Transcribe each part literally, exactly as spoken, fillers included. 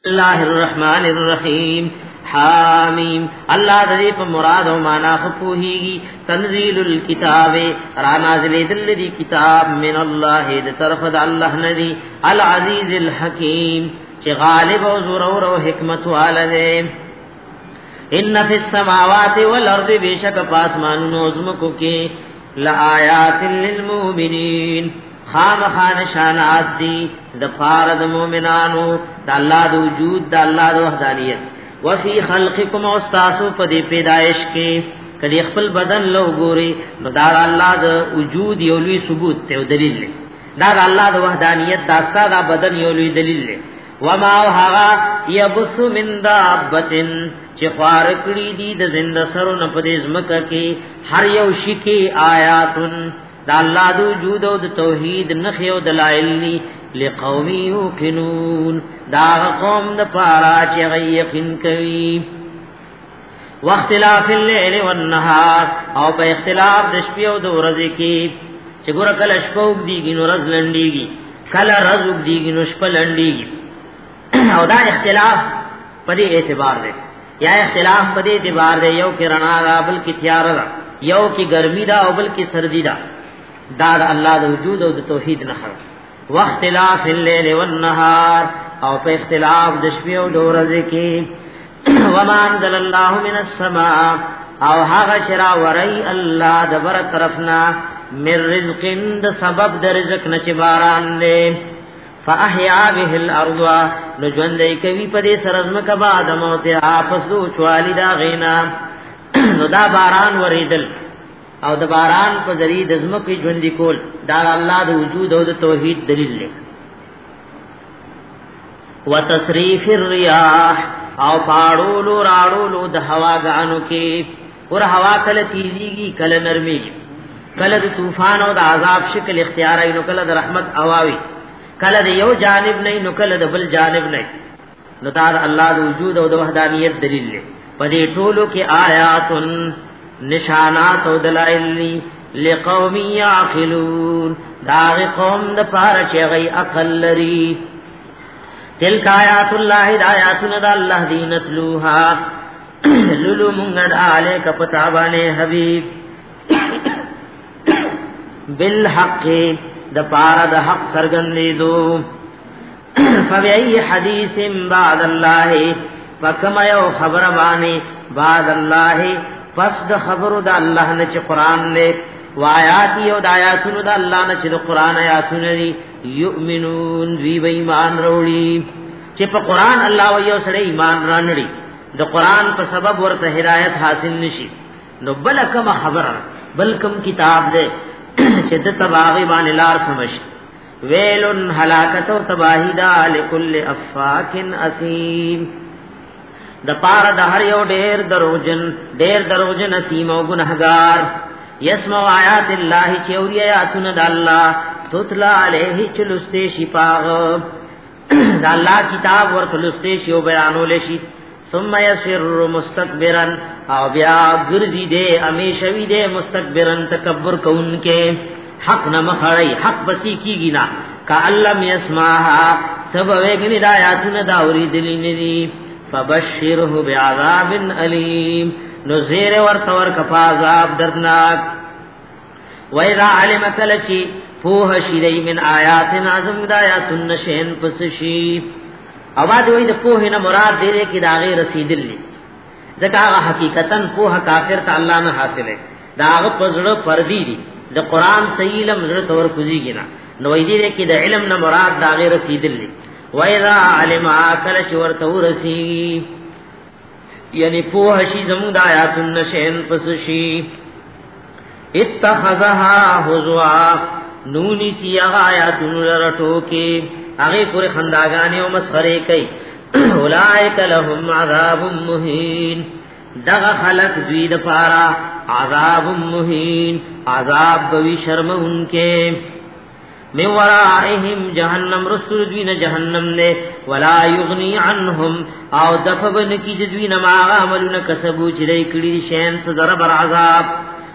الله الرحمن الرحیم حامیم الله دې په مراد او معنا خپوهیږي تنزيل الكتاب را نازل دل دې کتاب من الله دې طرف د الله ندي العزیز الحکیم چې غالب او زور او حکمت والده ان فی السماوات والارض بشک پاسمانونو زمکو کې لآیات للمؤمنین خام خان شانات دی د فارد مومنانو د الله د وجود د الله د وحدانیت وفي خلقکم واستاسو په دې پیدائش کې کدی خپل بدن لو ګوري نو دا الله د وجود یو لوی ثبوت ته دلیل دی دا د الله د وحدانیت دا ساده بدن یو لوی دلیل دی وما هغا يبث من دابتن چې خوار کړي دي د زنده سرو نه په دې ځمکه کې هر یو شي کې آیاتن دا الله د وجود او د توحید نخي او دلائل لقوم یوقنون دا قوم د پارا چې یقین کوي واختلاف الليل والنهار او په اختلاف د شپې او د ورځې کې چې ګور کله شپه وګديږي نو ورځ لنډيږي کله ورځ وګديږي نو شپه لنډيږي او دا اختلاف په دې اعتبار دی یا اختلاف په دې اعتبار دی یو کې رڼا را بل کې تیار را یو کې ګرمي دا او بل کې سردی دا دا د الله د وجود او د توحید نه خبر واختلاف الليل والنهار او په اختلاف د شپې او د ورځې کې وما انزل الله من السماء او هغه شرا وري الله د بر طرفنا من رزق د سبب د رزق نه چې باران دی فاحيا به الارض نجوندې کوي په دې سرزم کا بعد موت اپس دو چوالي دا غینا نو دا باران وریدل او د باران په ذریعہ د زمکه ژوند کول دا الله د وجود او د توحید دلیل دی وتصریف الرياح او پاړولو راړولو د هواګانو کې ور هوا کله تیزیږي کله نرميږي کله د طوفان او د عذاب شکل اختیار اي نو کله د رحمت اواوي کله د یو جانب نه نو کله د بل جانب نه نو دا الله د وجود او د وحدانیت دلیل دی په دې ټولو کې آیاتن نشانات او دلائل لقوم یعقلون دا قوم د پاره چې غي عقل لري تلک آیات الله د آیاتنا د الله دینتلوها لولو مونږ علیک پتاوانه حبیب بالحق د پاره د حق سرګندې دو فبأي حدیث بعد الله فکما یو خبر باندې بعد الله پس د خبرو د الله نه چې قران نه وآیات یو د آیاتونو د الله نه چې د قران آیاتونه دي یؤمنون وی به ایمان وروړي چې په قران الله و یو سره ایمان رانړي د قران په سبب ورته هدایت حاصل نشي نو بل کوم خبر بل کوم کتاب ده چې د تباغي باندې لار سمش ویلن هلاکت او تباہی دا لكل افاک اسیم د پاره د هر یو ډېر دروژن ډېر دروژن اسیم او ګناهګار یسمع آیات الله چې اوري آیاتونه د الله تطلع علیه چلسته شفاغ د الله کتاب ورکلسته شی او بیانول شي ثم يسر مستكبرا او بیا ګرځي دې امیشوي دې مستكبرا تکبر کوونکې حق نه مخړی حق بسی کیږي نا کعلم يسمعها سب وګنی د آیاتونه دا اوریدلې ندي فبشره بعذاب الیم نذیر ورته ورک عذاب دردناک وَإِذَا عَلِمَ كَلَّچِ فوه شیدای من آیاتنا اعظم آیاتن نشین پس شی اواز وای د پوه نه مراد دې کې داغه رسیدلې ځکه هغه حقیقتا پوه کافر ته الله نه حاصله داغه پزړه پردي دي د قران صحیح علم زړه تور کوزيږي نه نو دې کې د علم نه مراد داغه رسیدلې وَإِذَا عَلِمَ كَلَّچ ورته ورسی یعنی پوه شي زموږ د آیاتن نشین پس شی اتخذها هزوا نونی سی آیاتن لرټو کې هغه پورې خنداګانې او مسخره کوي اولائک لهم عذاب مهین دغه خلق دوی د پارا عذاب مهین عذاب دوی شرمونکې من ورائهم جهنم رسول دوی نه جهنم نه ولا یغنی عنهم او دفبن کی دوی نه ما عملونه کسبو چې دای کړي شین څه ضرب عذاب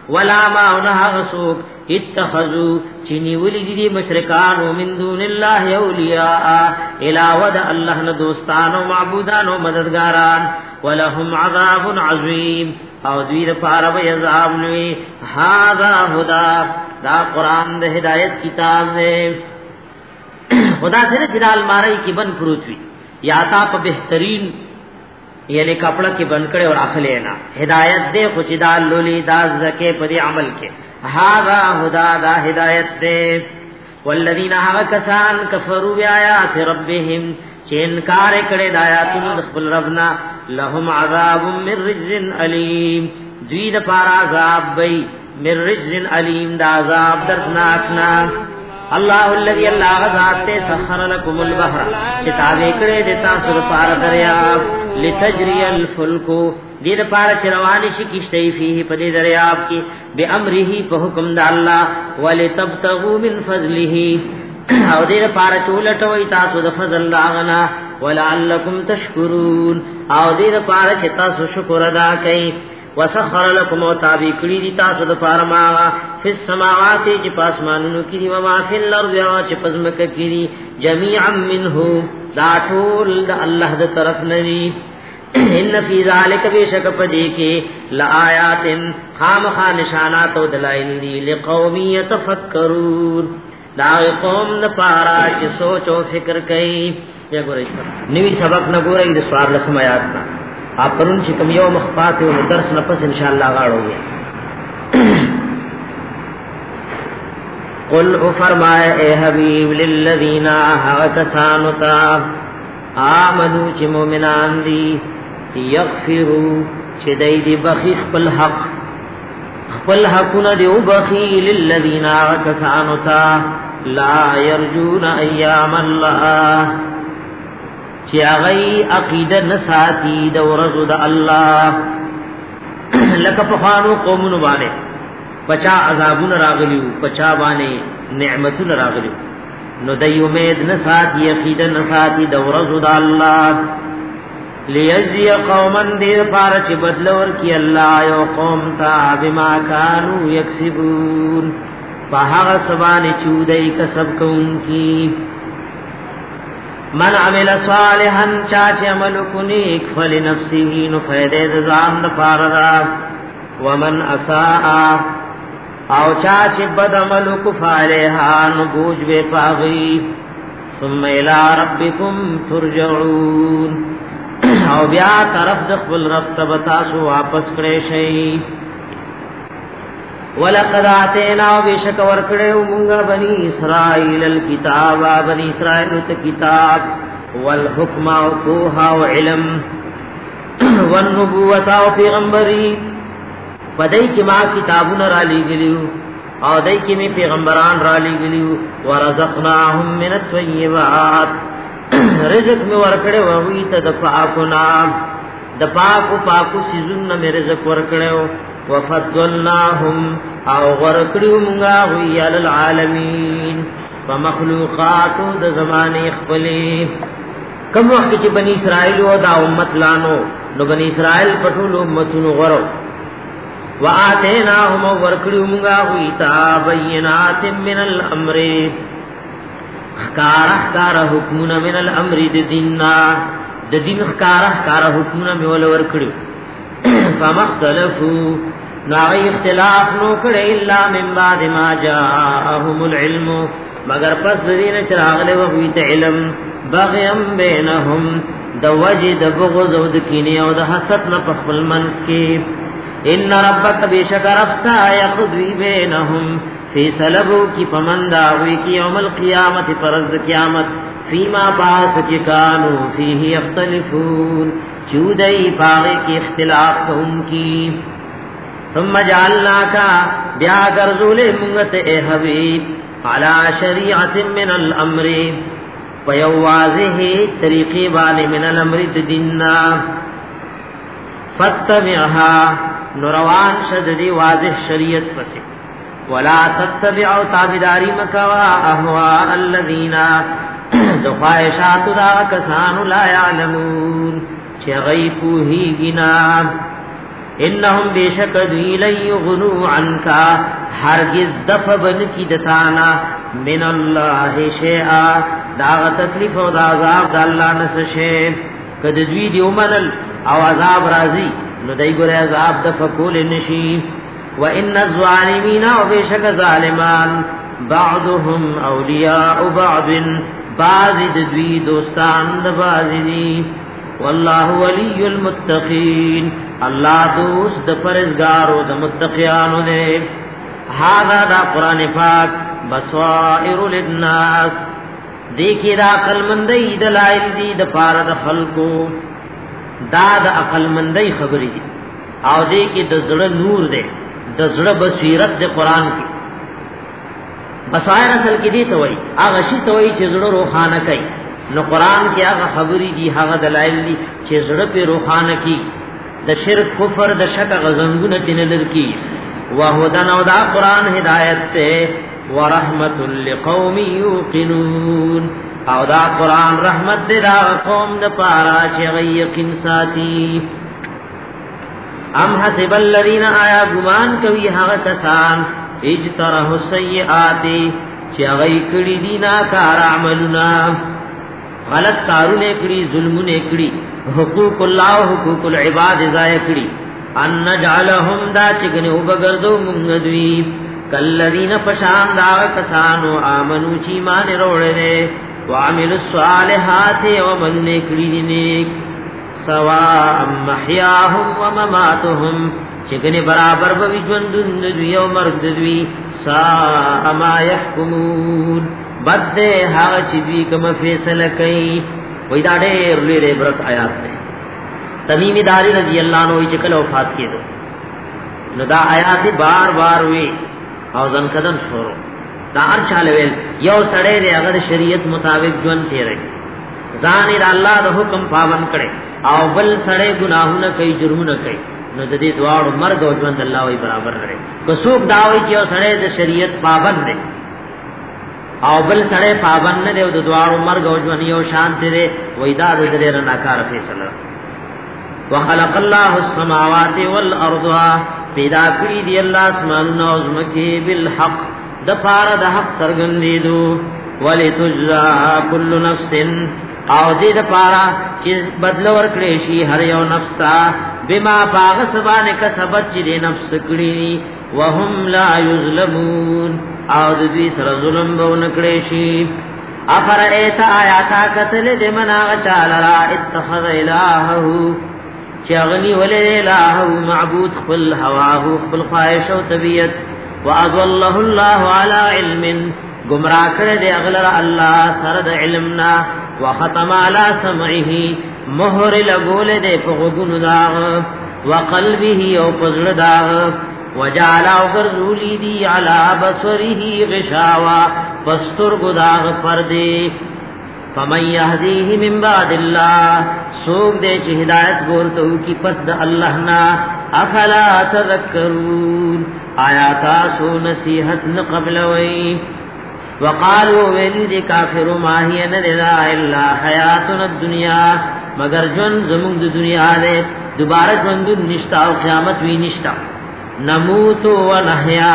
ولا ما انها غسوق اتخذوا چنی ولی دی مشرکان من دون الله اولیاء علاوه د الله نه دوستان او معبودان او مددګاران ولهم عذاب عظیم او دوی لپاره به عذاب لوی هاذا هدا دا قران د هدایت کتاب دی خدا سره چې د الماری کې بن پروت وي یا تا په بهترین یعنی کپڑا کې بن کړي او اخلي نه هدایت دې خو چې دا لولي دا زکه په دې عمل کې هاذا هدا دا هدایت دې والذین هغه کسان کفروا بیاات ربهم چې انکار کړي د آیاتونو د خپل ربنا لهم عذاب من رجز الیم دوی د پار عذاب وي من رجز الیم دا عذاب دردناک نه الله الذي الله ذات سخر لكم البحر کتاب کړه د تاسو لپاره دریاب لتجري الفلك دې لپاره چې روان شي کیشته فيه په دې دریاب کې به امره په حکم د الله ولتبتغوا من فضله او دې لپاره چولټوي تاسو د فضل الله غنا ولعلكم تشکرون او دې لپاره چې تاسو شکر ادا کړئ وسخر لكم وتابع کړي دي تاسو د پاره ما فی السماوات چې پاسمانونو کې دي او ما فی الارض چې پزمکه کې دي جميعا منه دا ټول د الله د طرف نه دي ان فی ذلک بیشک پدې کې لآیات خامخا نشانات او دلایل دي لقوم یتفکرون دا قوم د پاره چې سوچ او فکر کوي یا ګورئ نوې سبق نه ګورئ د سوار لسم آیات نه آپ پرون چې کوم یو مخفات او درس نه پس ان شاء الله غاړو قل او فرمائے اے حبیب للذین آمنوا تا آمنو چې مؤمنان دي یغفروا چې دای دی بخی خپل حق خپل حقونه دی او بخی للذین آمنوا تا لا يرجون ایام الله چې هغه عقیده نساتی د ورځو د الله لکه په خانو قومونو باندې پچا عذابونه راغلیو پچا باندې نعمتونه راغلیو نو د امید نساتی عقیده نساتی د ورځو د الله لیجزی قوما دې پار چې بدل ورکی الله یو قوم ته بما كانوا یکسبون په هغه سبانه چودای کسب کوونکی من عمل صالحا چاچ عمل کنیک فلنفسه نو فیده ځان د پاره ومن اساء او چاچ بد عمل کو فعلها نو بوج به پاغي ثم الى ربكم ترجعون او بیا طرف د خپل رب ته تاسو واپس کړئ شي ولقد اتینا وبشک ورکړو مونږه بنی اسرائیل الكتاب بنی اسرائیل ته کتاب والحکم او توها او علم والنبوت او پیغمبري پدای کی ما کتابونه را لېګلیو او دای کی می پیغمبران را لېګلیو ورزقناهم من الطيبات رزق می ورکړو وی ته د پاکونا د پاکو پاکو سيزونه می رزق ورکړو وفضلناهم او ورکړو مونږه وی علی العالمین فمخلوقات د زمانه خپلې کوم وخت چې بنی اسرائیل او دا امت لانو نو بنی اسرائیل پټول امتونو غرو واتیناهم ورکړو مونږه وی تابینات من الامر خکار خکار حکمونه من الامر د دیننا د دین خکار خکار حکمونه مول ورکړو فمختلفو ناغی اختلاف نو کڑے اللہ من بعد ما جاءهم العلم مگر پس دین چراغ لے وحویت علم بغیم بینهم دو وجد بغض و دکینی و دا حسد نپخل منس کی ان ربک بیشک رفتا یخضوی بینهم فی سلبو کی پمنداوی کی یوم القیامت پرز قیامت فیما باس کی کانو فیہی اختلفون چودئی پاغی کی اختلاف ان کی ثم جعلناکا بیا گرزول منگت اے حبیب علی شریعت من الامر پیو واضح طریقی والی من الامر دیننا فتبعها نروان شددی واضح شریعت پسی ولا تتبعوا تابداری مکوا احواء الذین دخواہشات دا کسان لا یعلمون چه غیبو ہی گنا انهم بیشک دوی لن یغنو عنکا هرگز دفبن کی دتانا من اللہ شیئا داغ تکلیف و دا عذاب دا اللہ نسشے کد دوی دی امنل او عذاب رازی نو دی گره عذاب دفکول نشی و ان الظالمین و بیشک ظالمان بعضهم اولیاء بعض بعض دوی دوستان دا بعض دی واللہ ولی المتقین اللہ دوست دا پرزگارو دا متقیانو دے هذا دا قرآن پاک بصائر للناس دیکھی دا عقل مندی دلائل دی دا پارا دا خلقو دا دا عقل مندی خبری دی او دیکھی دا زڑ نور دے دا زڑ بصیرت دے قرآن کی بصائر اصل کی دی توئی آغا شی توئی چی زڑ روخانہ کئی نو قرآن کی آغا خبری دی آغا دلائل دی چی زڑ پی روخانہ کی دا شرک کفر دا شک غزنگون تنلر کی وہدن او دا قرآن ہدایت تے ورحمت لقوم یوقنون او دا قرآن رحمت دے دا قوم دا پارا چی غیقن ساتی ام حسب الذین آیا گمان کوي هغه کسان اجترح السیئات چې غی کړي دینا کار عملنا غلط کارونه کړي ظلمونه کړي حقوق الله حقوق العباد ضایع کړي ان نجعلهم دا چې ګنه وبګردو مونږ دوی کلذین پشان دا کسانو امنو چې مان وروړي وعملوا الصالحات ومن کړي نیک سواء محیاهم ومماتهم چگنے برابر بوی جوندن دوی او مرد دوی سا ما یحکمون بد دے ہاں چی کم فیصل کئی وی دا دیر لیر عبرت آیات دے تمیم داری رضی اللہ عنہ چکل وفات کی دو نو دا آیات بار بار وی او زن کدن شورو دا ارچالویل یو سڑے دے اگر شریعت مطابق جون تیرے زانی دا اللہ دا حکم پابند کرے او بل سڑے گناہونا کئی جرمونا کئی نو د دې دواړو مرګ او ژوند الله وی برابر لري کو څوک داوي چې او سړی د شریعت پابند دی او بل سړی پابند نه دی او د دواړو مرګ او ژوند یو شان دی وای دا د دې رڼا کار فیصله وخلق الله السماوات والارض پیدا کړی دی الله اسمانونو او زمکه بالحق د پاره د حق سرګندېدو ولتجزا كل نفس او دې د پاره چې بدل ورکړي شي هر یو نفس ته بما باغ سبانه کسبت چې دې نفس کړی وهم لا یظلمون او دې سره ظلم به نکړي شي افر ایت آیات کتل دې منا چالرا اتخذ الهه چغنی ولې الهه معبود خپل هواه خپل خواهش او طبيعت واضله الله على علم گمراه کړه دې اغلر الله سره د علمنا وختم على سمعه مہر لگول دے پغگن داغ وقلبه او پزل داغ وجعل او گرزولی دی علا بصره غشاوا پستر گداغ پردے فمن یهدیه من بعد اللہ سوک دے چی ہدایت گورتو کی پس دا اللہ نا افلا تذکرون آیاتا سو نصیحت نقبلوئی وقالوا ویلی کافر ما هی ندلا الا حیاتنا الدنیا مگر جون زمون د دنیا دے دوبارہ ژوند نشتا او قیامت وی نشتا نموت و نحیا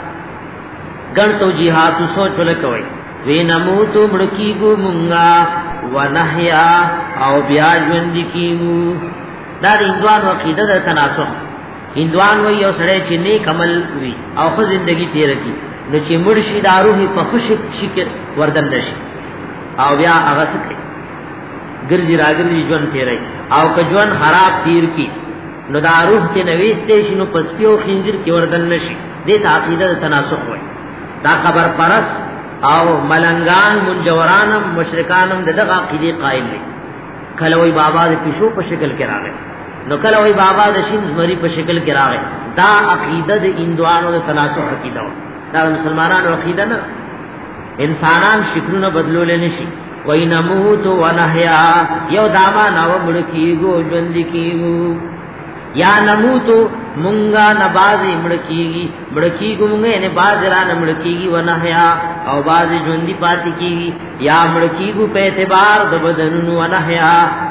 ګڼ توجیحات سوچ ولکوي وی نموت مړکی ګو مونږه و نحیا او بیا ژوند کیو دا د هندوان عقیده د تناسخ هندوان وی او سره چې نیک عمل وی او خو ژوندۍ تیر کی نو چې مرشد روحي په خوشی شکر وردن نشي او بیا هغه څه ګرځي راګرځي ژوند تیرای او که ژوند خراب تیر کی نو دا روح ته نوېستې شنو پسپیو خنجر کې وردن نشي دې تعقیده تناسخ وای دا خبر پرس او ملنګان منجورانم مشرکانم دغه عقیده قائل دي کله وای بابا د پښو په شکل کې راغی نو کله وای بابا د شین زمری په شکل کې راغی دا عقیده د اندوانو د تناسخ عقیده دا مسلمانانو عقیده نه انسانان شکلونه بدلول نشي وای نموت و نحیا یو داما نو مړکیګو ژوند کیګو یا نموت مونږه نبازي مړکیږي مړکیګو مونږه نه بازرا نه مړکیږي و نحیا او باز ژوند پاتې کیږي یا مړکیګو په اعتبار د بدنونو و نحیا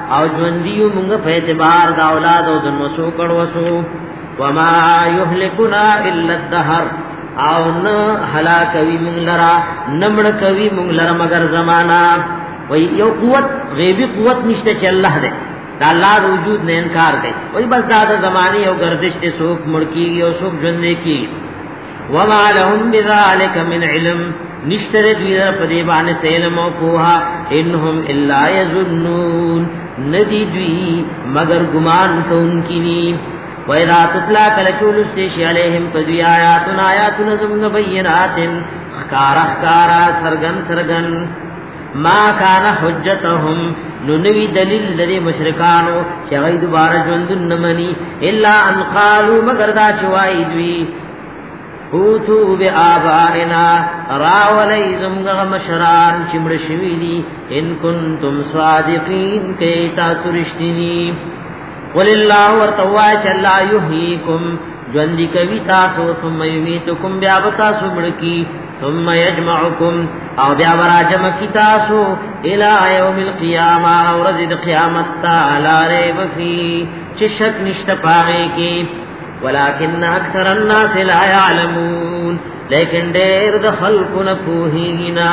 او ژوندیو مونږ په اعتبار د اولاد او د نسو کړوسو وما يهلكنا الا الدهر او نه هلاکوي مونږ لرا نمړ کوي مونږ لرا مگر زمانہ وای یو قوت غیبی قوت نشته چې الله دې دا الله د وجود نه انکار کوي وای بس دا د زمانه او گردش ته سوک مړکیږي او سوک ژوند کی وما لهم بذلك من علم نشتر دوی په دې باندې علم او پوها انهم الا يظنون ندی دوی مگر ګمان کوونکی ني وَإِذَا تُتْلَى كَلَّ شَيْءٍ عَلَيْهِمْ فَذِي آيَاتُنَا آيَاتُنَا زَمْنَ بَيِّنَاتٍ خَارَ خَارَ سرغن سرغن ما كان حجتهم ننوي دلیل لري مشرکانو چې غي دوباره ژوند نمني الا ان قالوا مگر دا چوي دوی اوتو بآبائنا راولی زمغ مشران چمڑ شویلی ان کنتم صادقین کیتا سرشتنی قل اللہ ورطوائی چلا یحییکم جوندی کوي تاسو ثم یمیتکم بیا بتاسو مړکی ثم یجمعکم او بیا براجم کی تاسو الی یوم القیامه او ورځ د قیامت تعالی ریب فی چشک نشت پاره کی ولکن اکثر الناس لا يعلمون لیکن ډېر د خلقو نه پوهیږي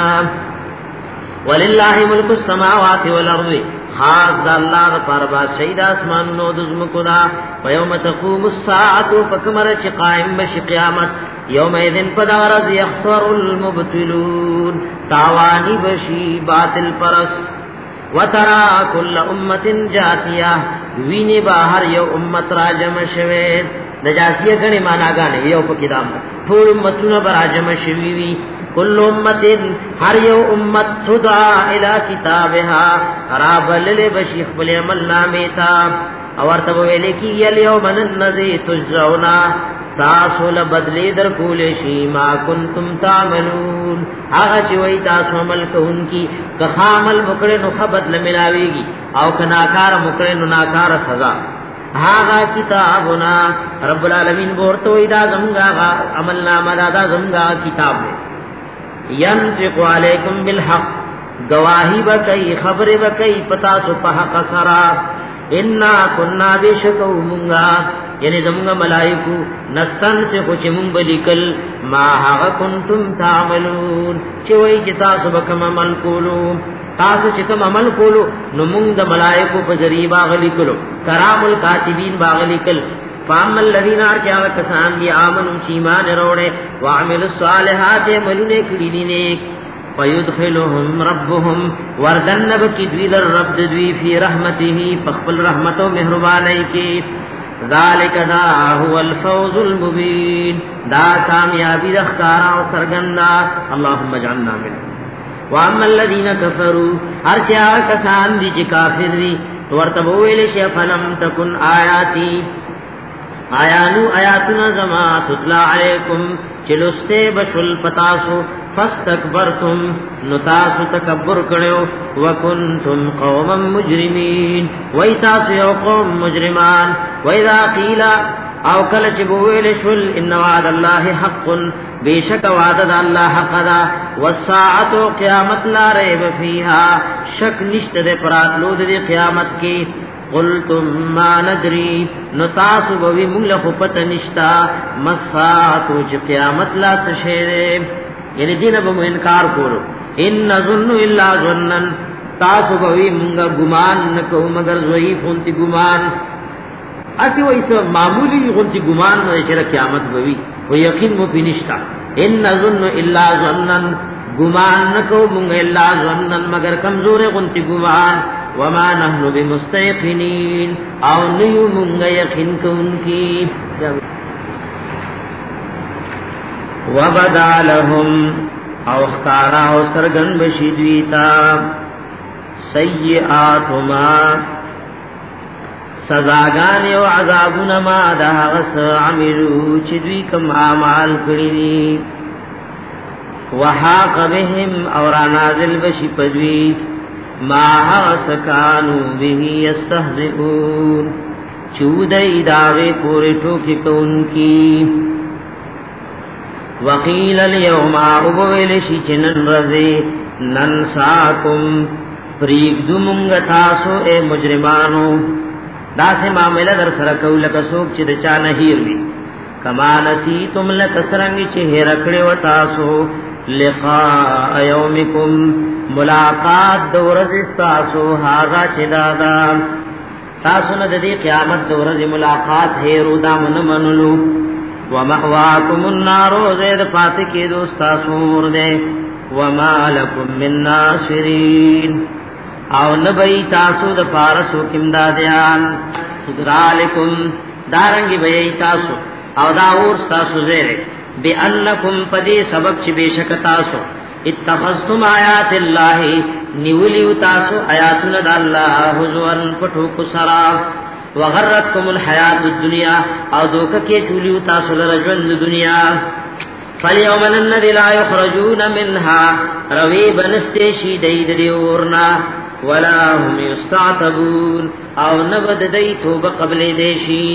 ولله ملک السماوات والارض خاص د الله پر با شهید اسمان نو د زمکو دا یوم تقوم الساعه فکمر چې قائم بش قیامت یوم اذن پدارز یخسر المبتلون تاوانی بشی باطل پرس وترى كل امه جاثيه ویني بهر یو امت راجم شوه د جاثیه غنی معنا غانې یو په کتاب ټول امتونه براجم شوی وی کل امتن هر یو امت تدعا الى کتابها خراب للی بشیخ بلی عمل نامیتا اورتب ویلے کی یلیوم ننزی تجزونا تاسو لبدلی در کولشی ما کنتم تعملون آغا چوئی تاسو عمل کون کی کخامل مکڑے نو خبت لملاویگی او کناکار مکڑے نو ناکار سزا آغا کتابنا رب العالمین بورتو ادا زمگا عمل نامہ دادا زمگا کتاب میں ینطق علیکم بالحق گواہی بکئی خبر بکئی پتا سو په حق سرا انا كنا بشکو مونگا یعنی زمونگا ملائکو نستن سے خوچ مونگ بلیکل ما حق کنتم تعملون چوئی چی تاسو بکم عمل کولو تاسو چکم عمل کولو نو مونگ دا ملائکو پا ذریع باغلی کلو کرام الکاتبین باغلی کل فاما الذين ارجعوا كسان دي امنوا ایمان روڑے وعملوا الصالحات عملونه کړي دي نیک فيدخلهم ربهم وردنب کی دوی در رب دوی فی رحمته فخبل رحمت و مهربانی کی ذالک دا هو الفوز المبین دا کامیابی رخکارا و سرگندا اللهم اجعلنا منهم واما الذين كفروا ارجعوا كسان دي چې کافر دي ورته ویل شي فلم تکن آیاتی آیانو آیاتنا زما تطلع علیکم چلستے بشل پتاسو فاستکبرتم نتاسو تکبر کڑیو وکنتم قوما مجرمین ویتاسو یو قوم مجرمان ویذا قیلا او کل چبویل شل ان وعد اللہ حق بیشک وعدد اللہ حق دا والساعت قیامت لا ریب فیہا شک نشت دے پراتلو دے قیامت کی قلتم ما ندری نتاسو بوی مولخ پتا نشتا مساتو چی قیامت لا سشیرے یعنی دین بمو انکار کولو ان نظن الا ظنن تاسو بوی منگا گمان نکو مگر ضعیف انتی گمان اسی وہ اس معمولی انتی گمان نو چرا قیامت بوی وہ یقین مو پی نشتا ان نظن الا ظنن گمان نکو منگا الا ظنن مگر کمزور انتی گمان وما نحن بمستيقنين او نیو منگا یقین کن کی وبدا لهم او اختارا او سرگن بشیدویتا سیئات ما سزاگان او عذابون ما دا غس عملو چدوی کم آمال کردی وحاق بهم اور نازل بشی پدوی ما سکانو به یستهزئون چودای داوی پوری ټوکی کونکی وقیل اليوم ابویل شی چنن رزی ننساکم پریږدو مونږ تاسو اے مجرمانو دا سه معاملہ در سره کول لکه څوک چې د چا نه هیر وي کما نسیتم لکسرنګ چې هیر کړو و تاسو لقاء یومکم ملاقات د ورځ تاسو هاذا چې دادا تاسو نه د دې قیامت د ورځ ملاقات هیرو دا من منلو ومأواکم النار زید فاتح کی دوست تاسو ورده وما لکم من ناصرین او نبی تاسو د فارسو کم دادیان ذالکم دارنگی بی تاسو او داور تاسو زیره بی انکم پدی سبب چی بیشک تاسو اتخذتم آیات اللہ نیولیو تاسو آیاتنا دا اللہ حضوان پٹھو کسرا وغرتکم الحیات الدنیا او دوکا کی چولیو تاسو لرجوند دنیا فالیوم الذی لا یخرجون منها روی بنستیشی دید دیورنا ولا هم یستعتبون او نبد دی توب قبل دیشی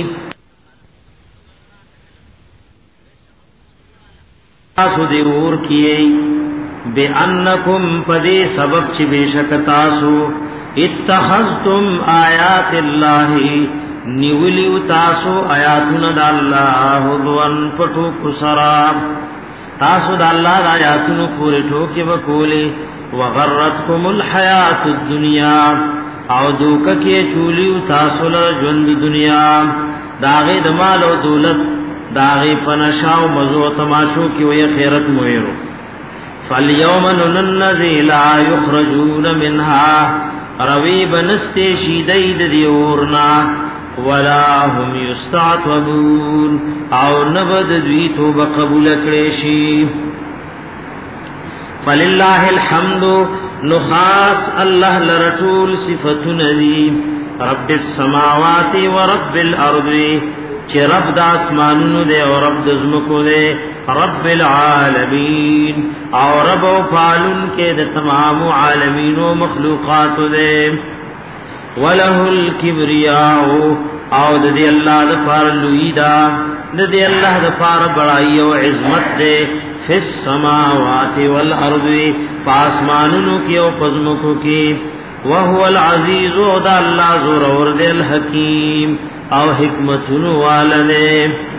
تاسو دیور کیے بے انکم پدی سبب چی بیشک تاسو اتخذتم آیات اللہ نیولیو تاسو آیاتنا دا اللہ حضوان پٹو کسرا تاسو دا اللہ دا آیاتنا پوری ٹوکی بکولی وغرتکم الحیات الدنیا او دوکا کی چولیو تاسو لجوند دنیا داغی دمال و دولت داغی پنشاو مزو تماشو کی وی خیرت مویرو فالیوم نننذی لا یخرجون منها روی بنستی شیدید دیورنا ولا هم یستعتبون او نبد دویتو بقبول کریشی فللہ الحمد نخاص اللہ لرطول صفت ندی رب السماوات و رب الارض چه رب دا اسمانونو دے او رب دزمکو دے رب العالمین او رب و پالن کے دے تمام عالمین و مخلوقات دے وله الكبریاء او دے اللہ دفار لویدہ دے اللہ دفار بڑائی و عظمت دے فی السماوات والارض پاسمانونو کی او پزمکو کی وهو العزیز و دا اللہ زور ورد الحکیم او حکمتنو والدے